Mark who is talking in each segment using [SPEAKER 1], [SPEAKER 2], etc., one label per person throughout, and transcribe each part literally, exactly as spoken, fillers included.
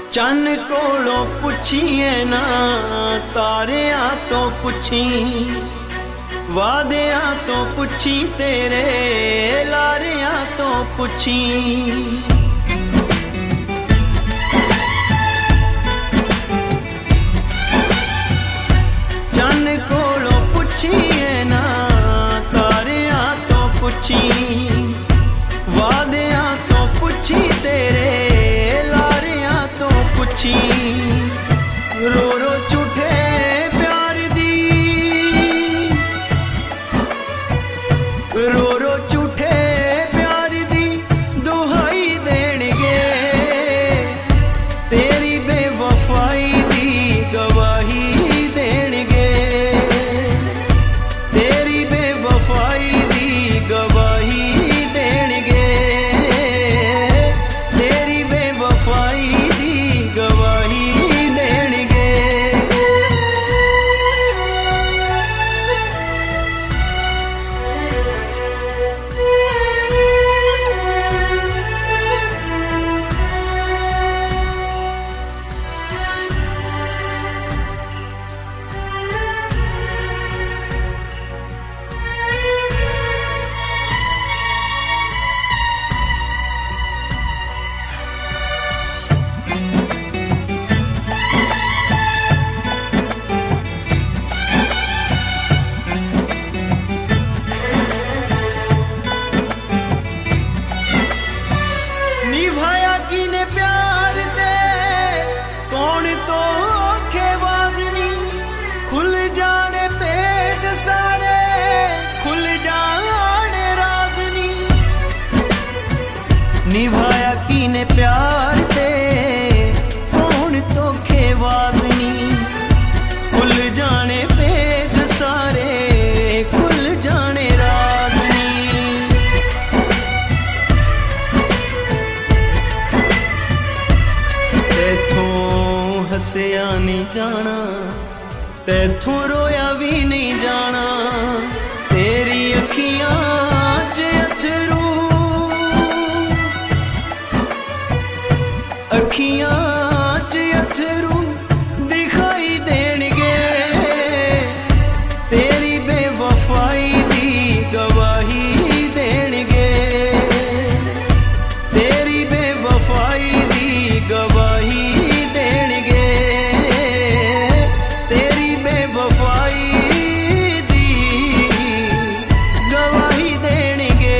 [SPEAKER 1] चन कोलों पुछिए ना तारिया तो पुछी, वादिया तो पुछी, तेरे लारिया तो पुछी। चन कोलों पुछिए ना तारिया तो पुछी, वादिया तो पुछी, तेरे लारिया तो पुछी। रो रो झूठे प्यार दी, रो रो झूठे प्यार दी दुहाई देणगे, तेरी बेवफाई दी गवाही देणगे, तेरी बेवफाई दी गवाही देणगे, तेरी बेवफाई दी गवाही देणगे। निभाया किने प्यार दे कौन तो खेवाजनी, खुल जाने पेट सारे, खुल जाने राजनी। निभाया किने प्यार दे कौन तो खेवाजनी, खुल जाने पेट सारे, खुल जाने राजनी। तैथों हसिया नहीं जाना, तैथों रोया भी नहीं जाना, तेरी अखियां च अथरू, अखियां च अथरू दिखाई देणगे, तेरी बेवफाई दी गवाही देणगे, तेरी बेवफाई दी गवाही देणगे, तेरी बेवफाई दी गवाही देणगे।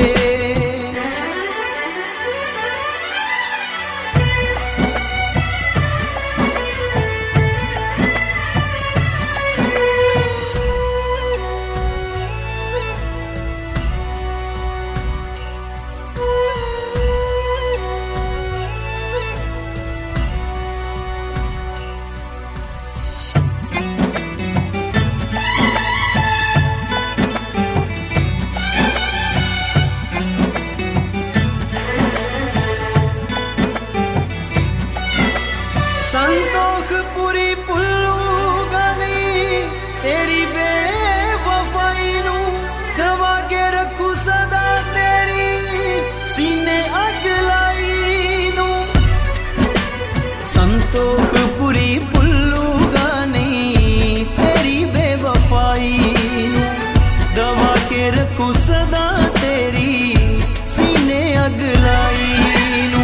[SPEAKER 1] संतोखपुरी पुल्लू गानी तेरी बेवफाई नू दबा के रखू सदा, तेरी सीने अग लाई नू। संतोखपुरी पुल्लू गानी तेरी बेवफाई नू दबा के रखू सदा, तेरी सीने अग लाई नू।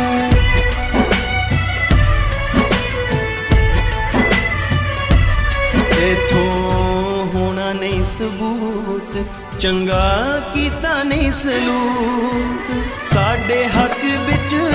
[SPEAKER 1] इथों होना नहीं सबूत, चंगा कीता नहीं सलूक, साडे हक बिच